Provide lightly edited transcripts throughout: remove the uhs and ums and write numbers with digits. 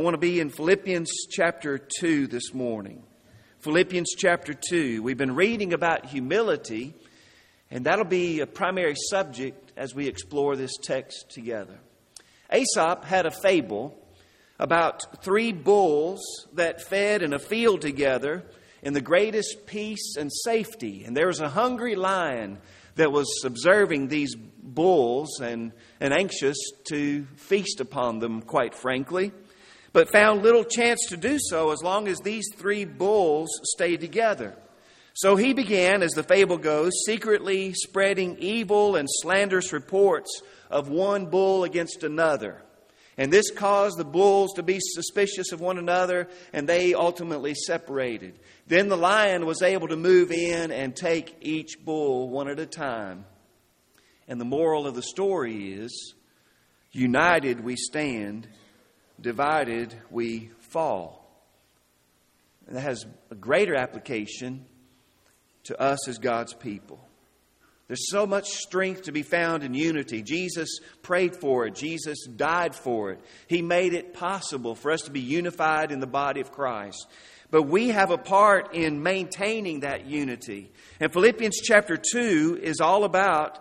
I want to be in Philippians chapter 2 this morning. Philippians chapter 2. We've been reading about humility, and that'll be a primary subject as we explore this text together. Aesop had a fable about 3 bulls that fed in a field together in the greatest peace and safety. And there was a hungry lion that was observing these bulls and anxious to feast upon them, quite frankly, but found little chance to do so as long as these 3 bulls stayed together. So he began, as the fable goes, secretly spreading evil and slanderous reports of one bull against another. And this caused the bulls to be suspicious of one another, and they ultimately separated. Then the lion was able to move in and take each bull one at a time. And the moral of the story is, united we stand, divided we fall. And that has a greater application to us as God's people. There's so much strength to be found in unity. Jesus prayed for it. Jesus died for it. He made it possible for us to be unified in the body of Christ. But we have a part in maintaining that unity. And Philippians chapter 2 is all about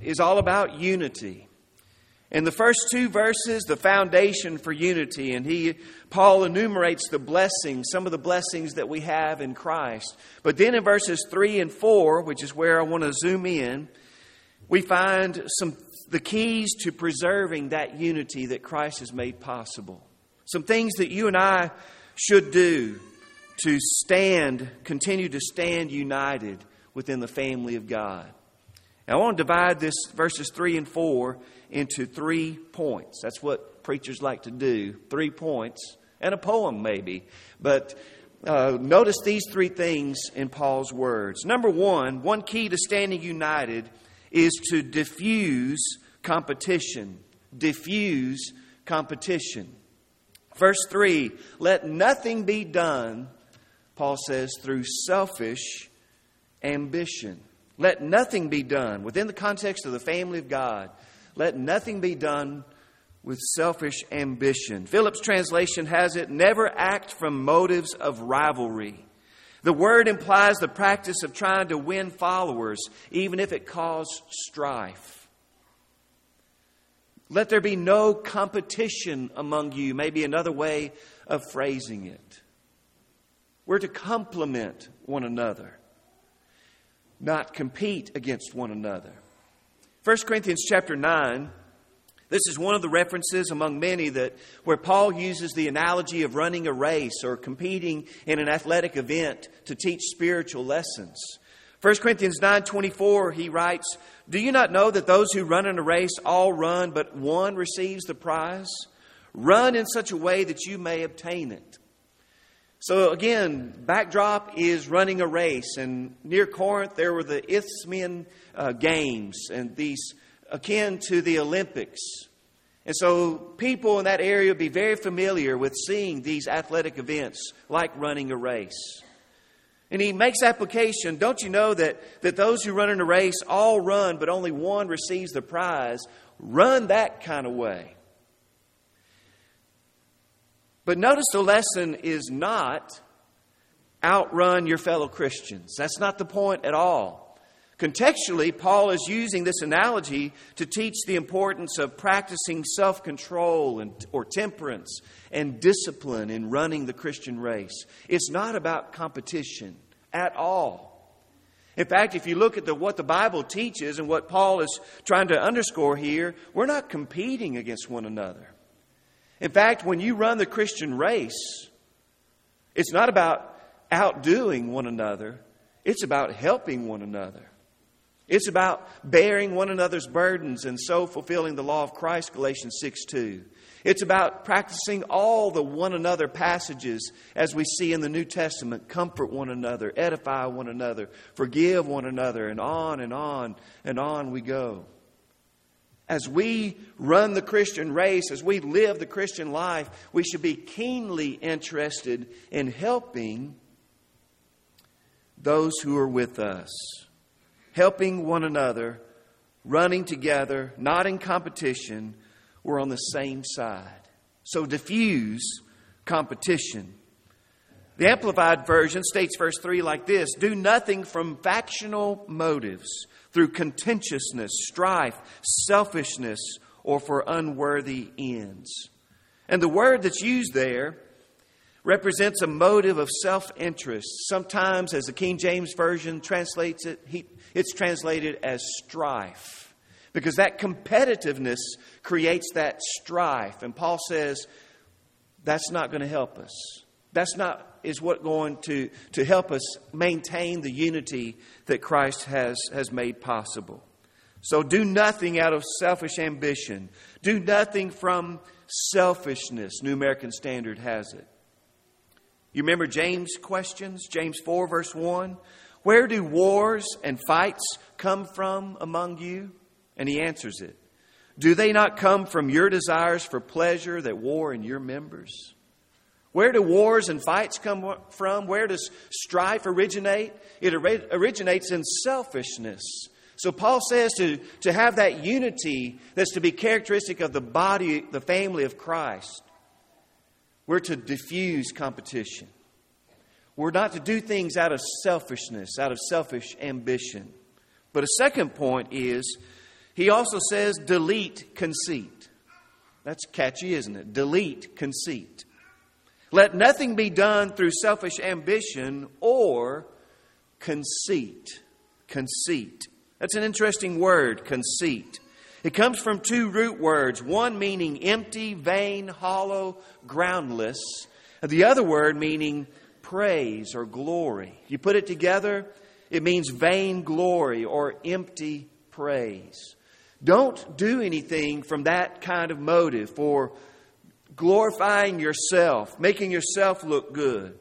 unity. In the first 2 verses, the foundation for unity, and Paul enumerates the blessings, some of the blessings that we have in Christ. But then in verses 3 and 4, which is where I want to zoom in, we find the keys to preserving that unity that Christ has made possible. Some things that you and I should do to continue to stand united within the family of God. Now, I want to divide this verses 3 and 4 into 3 points. That's what preachers like to do. 3 points and a poem maybe. But notice these 3 things in Paul's words. Number one key to standing united is to diffuse competition. Diffuse competition. Verse 3, let nothing be done, Paul says, through selfish ambition. Let nothing be done. Within the context of the family of God, let nothing be done with selfish ambition. Phillips' translation has it, never act from motives of rivalry. The word implies the practice of trying to win followers, even if it causes strife. Let there be no competition among you, maybe another way of phrasing it. We're to complement one another, not compete against one another. 1 Corinthians chapter 9, this is one of the references among many where Paul uses the analogy of running a race or competing in an athletic event to teach spiritual lessons. 1 Corinthians 9:24, he writes, do you not know that those who run in a race all run, but one receives the prize? Run in such a way that you may obtain it. So again, backdrop is running a race. And near Corinth, there were the Isthmian Games, and these akin to the Olympics. And so people in that area would be very familiar with seeing these athletic events like running a race. And he makes application, don't you know that those who run in a race all run, but only one receives the prize? Run that kind of way. But notice the lesson is not outrun your fellow Christians. That's not the point at all. Contextually, Paul is using this analogy to teach the importance of practicing self-control or temperance and discipline in running the Christian race. It's not about competition at all. In fact, if you look at what the Bible teaches and what Paul is trying to underscore here, we're not competing against one another. In fact, when you run the Christian race, it's not about outdoing one another. It's about helping one another. It's about bearing one another's burdens and so fulfilling the law of Christ, Galatians 6:2. It's about practicing all the one another passages as we see in the New Testament. Comfort one another, edify one another, forgive one another, and on and on and on we go. As we run the Christian race, as we live the Christian life, we should be keenly interested in helping those who are with us. Helping one another, running together, not in competition. We're on the same side. So diffuse competition. The Amplified Version states verse 3 like this: do nothing from factional motives, through contentiousness, strife, selfishness, or for unworthy ends. And the word that's used there represents a motive of self-interest. Sometimes, as the King James Version translates it, it's translated as strife, because that competitiveness creates that strife. And Paul says that's not going to help us. That's not is what going to help us maintain the unity that Christ has made possible. So do nothing out of selfish ambition. Do nothing from selfishness, New American Standard has it. You remember James' questions? James 4, verse 1. Where do wars and fights come from among you? And he answers it. Do they not come from your desires for pleasure that war in your members? Where do wars and fights come from? Where does strife originate? It originates in selfishness. So Paul says to have that unity that's to be characteristic of the body, the family of Christ, we're to diffuse competition. We're not to do things out of selfishness, out of selfish ambition. But a second point is, he also says, delete conceit. That's catchy, isn't it? Delete conceit. Let nothing be done through selfish ambition or conceit. Conceit. That's an interesting word, conceit. It comes from two root words, one meaning empty, vain, hollow, groundless, and the other word meaning praise or glory. You put it together, it means vain glory or empty praise. Don't do anything from that kind of motive for glorifying yourself, making yourself look good.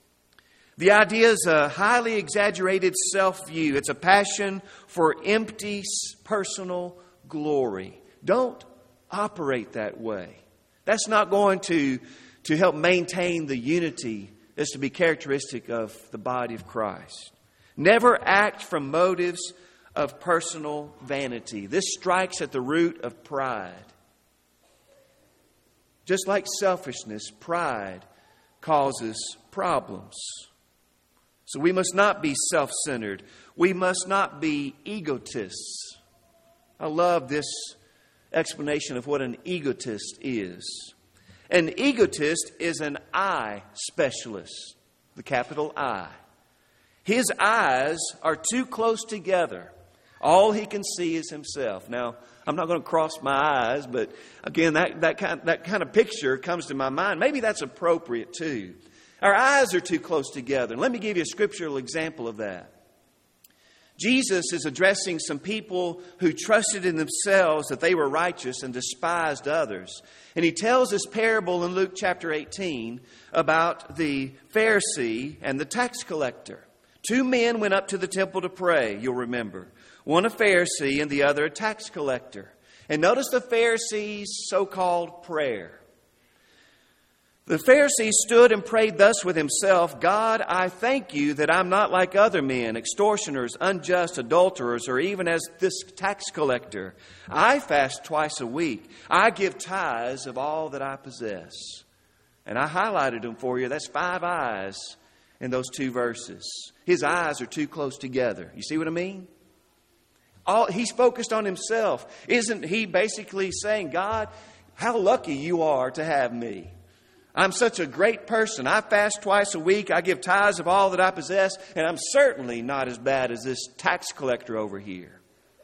The idea is a highly exaggerated self-view. It's a passion for empty personal glory. Don't operate that way. That's not going to help maintain the unity that's to be characteristic of the body of Christ. Never act from motives of personal vanity. This strikes at the root of pride. Just like selfishness, pride causes problems. So we must not be self-centered. We must not be egotists. I love this explanation of what an egotist is. An egotist is an I specialist, the capital I. His eyes are too close together. All he can see is himself. Now, I'm not going to cross my eyes, but again, that kind of picture comes to my mind. Maybe that's appropriate too. Our eyes are too close together. And let me give you a scriptural example of that. Jesus is addressing some people who trusted in themselves that they were righteous and despised others. And he tells this parable in Luke chapter 18 about the Pharisee and the tax collector. Two men went up to the temple to pray, you'll remember. One a Pharisee and the other a tax collector. And notice the Pharisee's so-called prayer. The Pharisee stood and prayed thus with himself, God, I thank you that I'm not like other men, extortioners, unjust, adulterers, or even as this tax collector. I fast twice a week. I give tithes of all that I possess. And I highlighted them for you. That's 5 eyes in those 2 verses. His eyes are too close together. You see what I mean? He's focused on himself. Isn't he basically saying, God, how lucky you are to have me? I'm such a great person. I fast twice a week. I give tithes of all that I possess. And I'm certainly not as bad as this tax collector over here.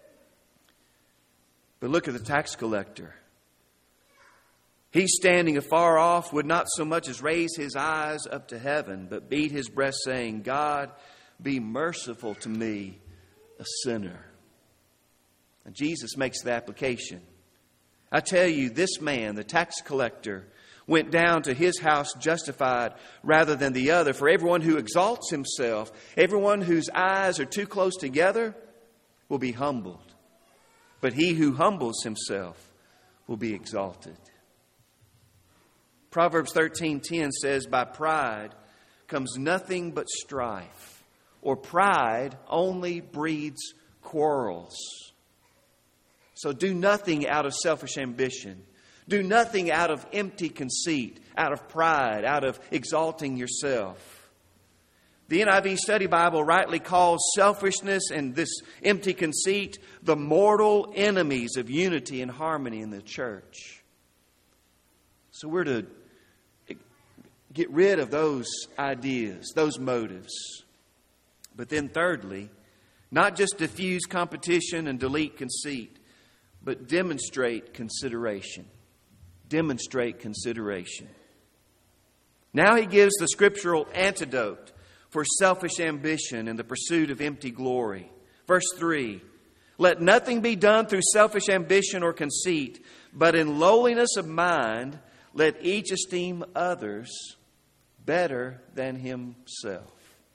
But look at the tax collector. He's standing afar off, would not so much as raise his eyes up to heaven, but beat his breast, saying, God, be merciful to me, a sinner. And Jesus makes the application. I tell you, this man, the tax collector, went down to his house justified rather than the other. For everyone who exalts himself, everyone whose eyes are too close together, will be humbled. But he who humbles himself will be exalted. Proverbs 13:10 says, by pride comes nothing but strife, or pride only breeds quarrels. So do nothing out of selfish ambition. Do nothing out of empty conceit, out of pride, out of exalting yourself. The NIV Study Bible rightly calls selfishness and this empty conceit the mortal enemies of unity and harmony in the church. So we're to get rid of those ideas, those motives. But then thirdly, not just diffuse competition and delete conceit, but demonstrate consideration. Demonstrate consideration. Now he gives the scriptural antidote for selfish ambition and the pursuit of empty glory. Verse 3, let nothing be done through selfish ambition or conceit, but in lowliness of mind, let each esteem others better than himself.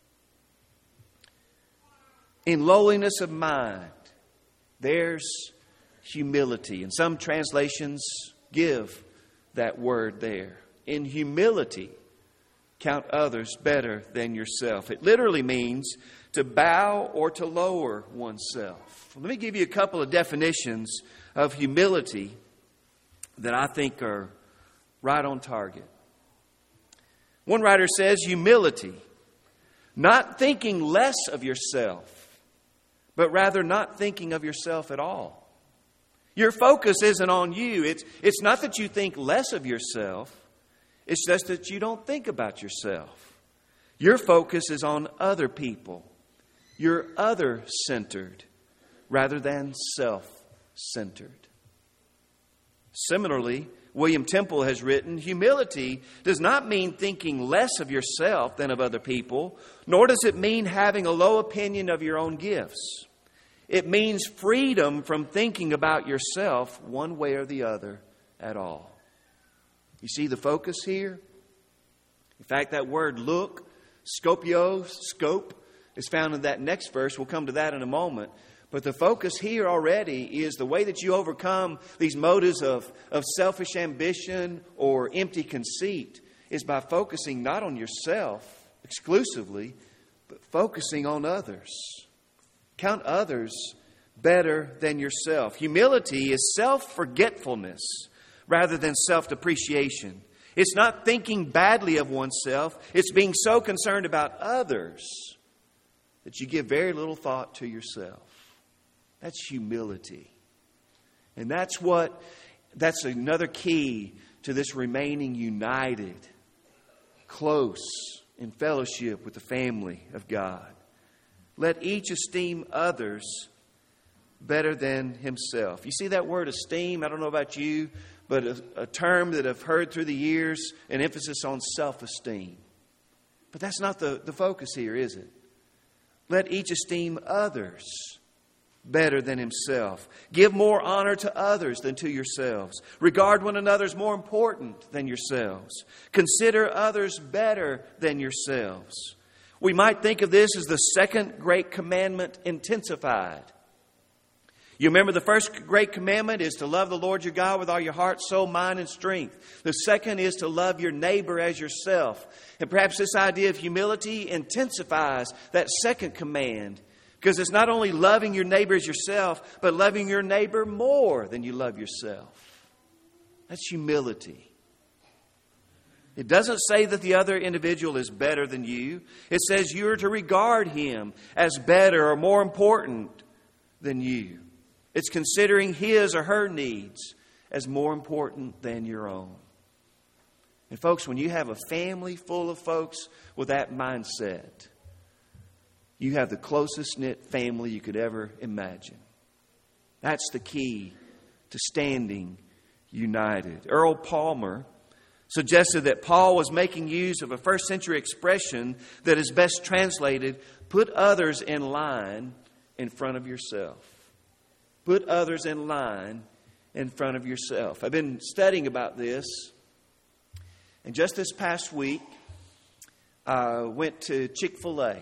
In lowliness of mind, there's humility. And some translations give that word there. In humility, count others better than yourself. It literally means to bow or to lower oneself. Let me give you a couple of definitions of humility that I think are right on target. One writer says humility, not thinking less of yourself, but rather not thinking of yourself at all. Your focus isn't on you. It's not that you think less of yourself. It's just that you don't think about yourself. Your focus is on other people. You're other-centered rather than self-centered. Similarly, William Temple has written, humility does not mean thinking less of yourself than of other people, nor does it mean having a low opinion of your own gifts. It means freedom from thinking about yourself one way or the other at all. You see the focus here? In fact, that word look, scopio, scope, is found in that next verse. We'll come to that in a moment. But the focus here already is the way that you overcome these motives of selfish ambition or empty conceit is by focusing not on yourself exclusively, but focusing on others. Count others better than yourself. Humility is self-forgetfulness rather than self-depreciation. It's not thinking badly of oneself. It's being so concerned about others that you give very little thought to yourself. That's humility. And that's another key to this remaining united, close in fellowship with the family of God. Let each esteem others better than himself. You see that word esteem? I don't know about you, but a term that I've heard through the years, an emphasis on self-esteem. But that's not the focus here, is it? Let each esteem others better than himself. Give more honor to others than to yourselves. Regard one another as more important than yourselves. Consider others better than yourselves. We might think of this as the second great commandment intensified. You remember the first great commandment is to love the Lord your God with all your heart, soul, mind, and strength. The second is to love your neighbor as yourself. And perhaps this idea of humility intensifies that second command, because it's not only loving your neighbor as yourself, but loving your neighbor more than you love yourself. That's humility. It doesn't say that the other individual is better than you. It says you are to regard him as better or more important than you. It's considering his or her needs as more important than your own. And folks, when you have a family full of folks with that mindset, you have the closest knit family you could ever imagine. That's the key to standing united. Earl Palmer suggested that Paul was making use of a first century expression that is best translated, put others in line in front of yourself. Put others in line in front of yourself. I've been studying about this. And just this past week, I went to Chick-fil-A.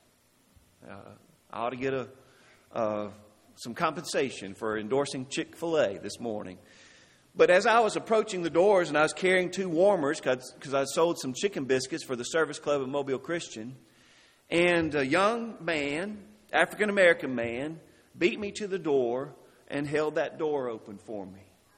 I ought to get some compensation for endorsing Chick-fil-A this morning. But as I was approaching the doors and I was carrying 2 warmers because I sold some chicken biscuits for the service club at Mobile Christian, and a young man, African-American man, beat me to the door and held that door open for me.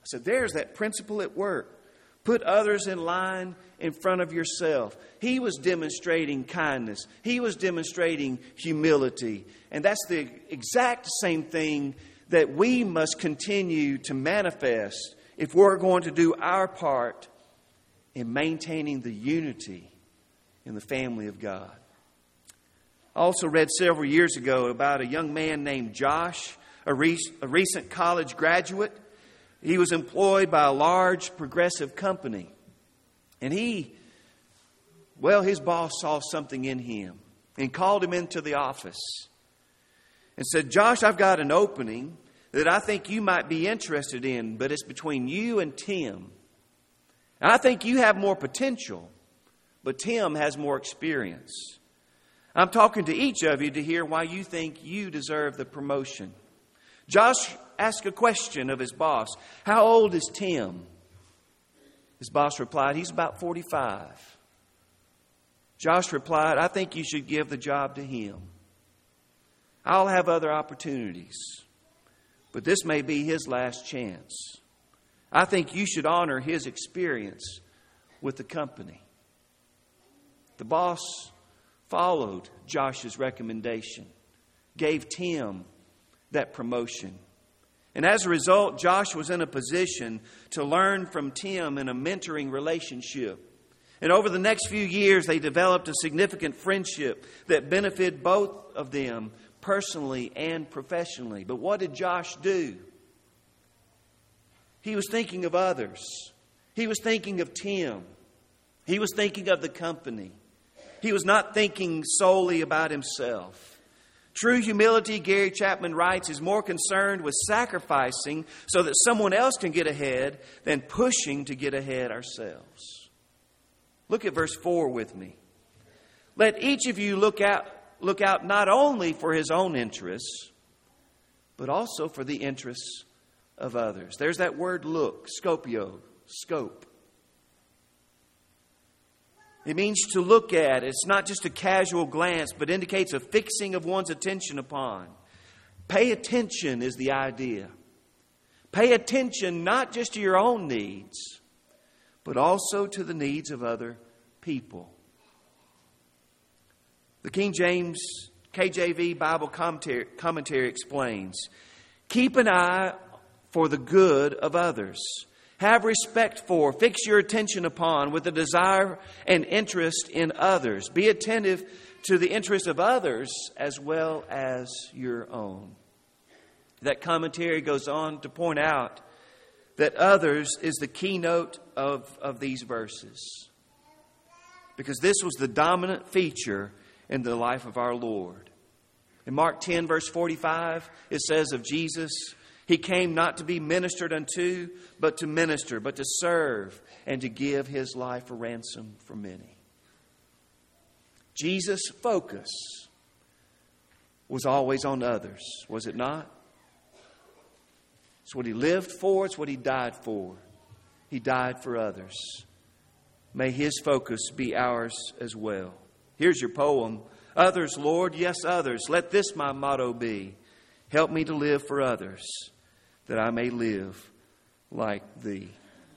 I said, there's that principle at work. Put others in line in front of yourself. He was demonstrating kindness. He was demonstrating humility. And that's the exact same thing that we must continue to manifest if we're going to do our part in maintaining the unity in the family of God. I also read several years ago about a young man named Josh, a recent college graduate. He was employed by a large progressive company. And his boss saw something in him and called him into the office and said, Josh, I've got an opening that I think you might be interested in, but it's between you and Tim. And I think you have more potential, but Tim has more experience. I'm talking to each of you to hear why you think you deserve the promotion. Josh asked a question of his boss. How old is Tim? His boss replied, he's about 45. Josh replied, I think you should give the job to him. I'll have other opportunities, but this may be his last chance. I think you should honor his experience with the company. The boss followed Josh's recommendation, gave Tim that promotion. And as a result, Josh was in a position to learn from Tim in a mentoring relationship. And over the next few years, they developed a significant friendship that benefited both of them personally and professionally. But what did Josh do? He was thinking of others. He was thinking of Tim. He was thinking of the company. He was not thinking solely about himself. True humility, Gary Chapman writes, is more concerned with sacrificing so that someone else can get ahead than pushing to get ahead ourselves. Look at verse 4 with me. Let each of you look out not only for his own interests, but also for the interests of others. There's that word look, scopio, scope. It means to look at. It's not just a casual glance, but indicates a fixing of one's attention upon. Pay attention is the idea. Pay attention not just to your own needs, but also to the needs of other people. The King James KJV Bible commentary explains, keep an eye for the good of others. Have respect for, fix your attention upon with a desire and interest in others. Be attentive to the interests of others as well as your own. That commentary goes on to point out that others is the keynote of these verses. Because this was the dominant feature in the life of our Lord. In Mark 10, verse 45, it says of Jesus, He came not to be ministered unto, but to minister, but to serve, and to give His life a ransom for many. Jesus' focus was always on others, was it not? It's what He lived for, it's what He died for. He died for others. May His focus be ours as well. Here's your poem. Others, Lord, yes, others. Let this my motto be. Help me to live for others, that I may live like Thee.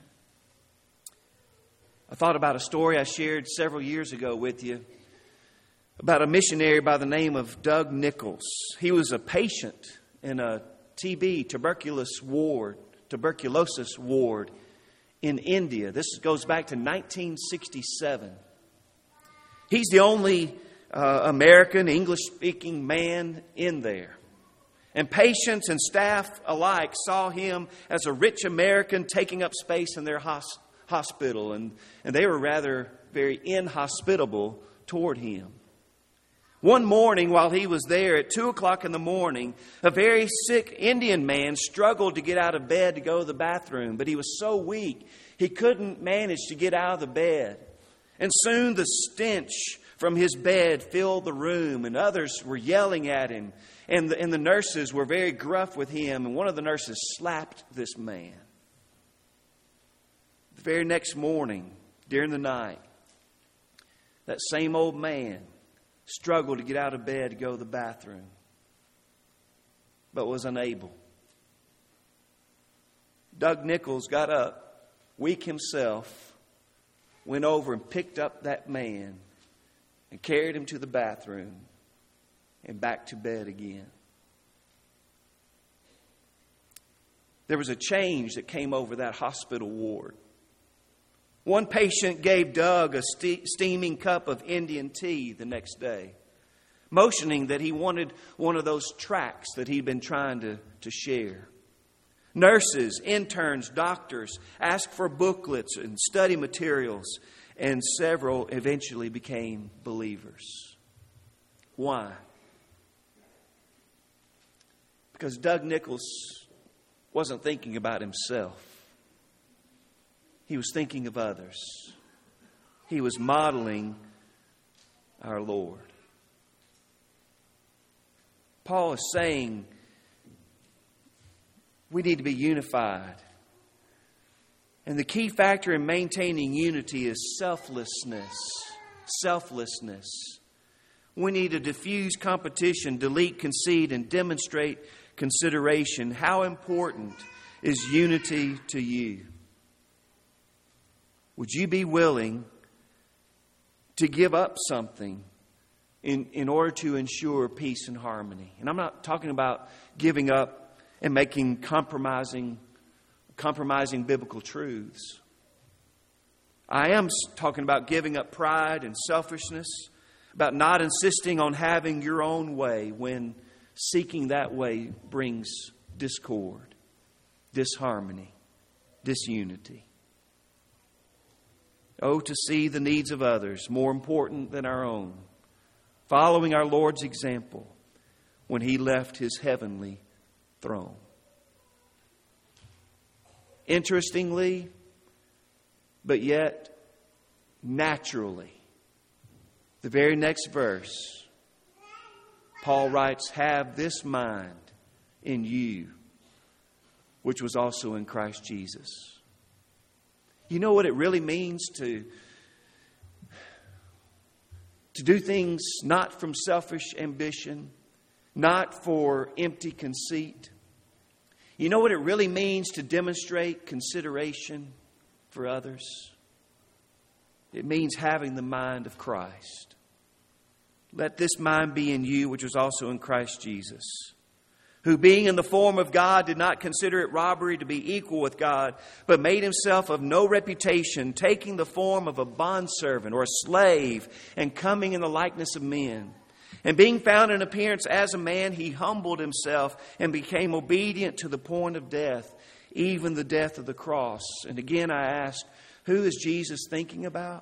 I thought about a story I shared several years ago with you about a missionary by the name of Doug Nichols. He was a patient in a tuberculosis ward in India. This goes back to 1967. He's the only American English-speaking man in there. And patients and staff alike saw him as a rich American taking up space in their hospital. And they were rather very inhospitable toward him. One morning while he was there at 2 o'clock in the morning, a very sick Indian man struggled to get out of bed to go to the bathroom. But he was so weak, he couldn't manage to get out of the bed. And soon the stench from his bed filled the room, and others were yelling at him. And the nurses were very gruff with him, and one of the nurses slapped this man. The very next morning, during the night, that same old man struggled to get out of bed to go to the bathroom, but was unable. Doug Nichols got up, weak himself, went over and picked up that man and carried him to the bathroom and back to bed again. There was a change that came over that hospital ward. One patient gave Doug a steaming cup of Indian tea the next day, motioning that he wanted one of those tracts that he'd been trying to share. Nurses, interns, doctors asked for booklets and study materials, and several eventually became believers. Why? Because Doug Nichols wasn't thinking about himself. He was thinking of others. He was modeling our Lord. Paul is saying we need to be unified. And the key factor in maintaining unity is selflessness. Selflessness. We need to diffuse competition, delete conceit, and demonstrate consideration. How important is unity to you? Would you be willing to give up something in order to ensure peace and harmony? And I'm not talking about giving up and making compromising biblical truths. I am talking about giving up pride and selfishness, about not insisting on having your own way when seeking that way brings discord, disharmony, disunity. Oh, to see the needs of others more important than our own, following our Lord's example when He left His heavenly throne. Interestingly, but yet naturally, the very next verse, Paul writes, "Have this mind in you, which was also in Christ Jesus." You know what it really means to do things not from selfish ambition, not for empty conceit. You know what it really means to demonstrate consideration for others? It means having the mind of Christ. Let this mind be in you, which was also in Christ Jesus, who being in the form of God did not consider it robbery to be equal with God, but made Himself of no reputation, taking the form of a bondservant or a slave, and coming in the likeness of men. And being found in appearance as a man, He humbled Himself and became obedient to the point of death, even the death of the cross. And again I ask, who is Jesus thinking about?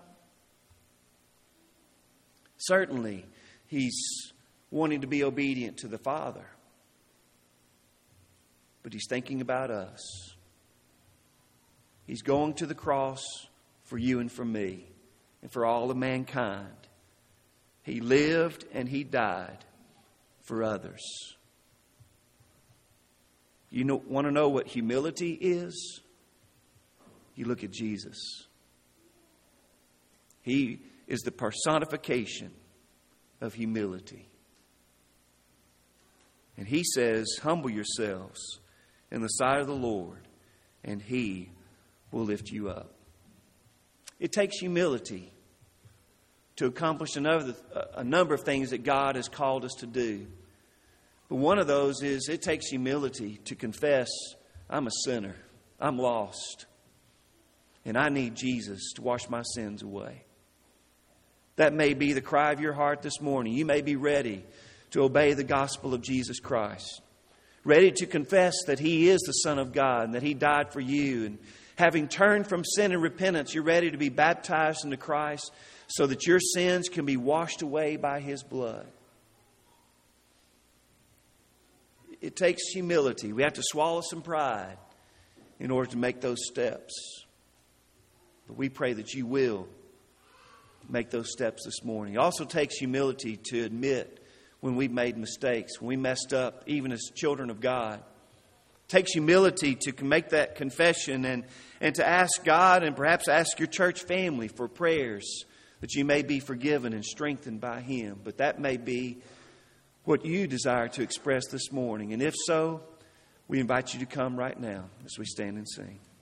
Certainly, He's wanting to be obedient to the Father. But He's thinking about us. He's going to the cross for you and for me and for all of mankind. He lived and He died for others. You want to know what humility is? You look at Jesus. He is the personification of humility. And He says, humble yourselves in the sight of the Lord, and He will lift you up. It takes humility to accomplish a number of things that God has called us to do. But one of those is it takes humility to confess, I'm a sinner, I'm lost, and I need Jesus to wash my sins away. That may be the cry of your heart this morning. You may be ready to obey the gospel of Jesus Christ. Ready to confess that He is the Son of God and that He died for you. And having turned from sin and repentance, you're ready to be baptized into Christ so that your sins can be washed away by His blood. It takes humility. We have to swallow some pride in order to make those steps. But we pray that you will make those steps this morning. It also takes humility to admit when we've made mistakes, when we messed up, even as children of God. It takes humility to make that confession and to ask God and perhaps ask your church family for prayers that you may be forgiven and strengthened by Him. But that may be what you desire to express this morning. And if so, We invite you to come right now as we stand and sing.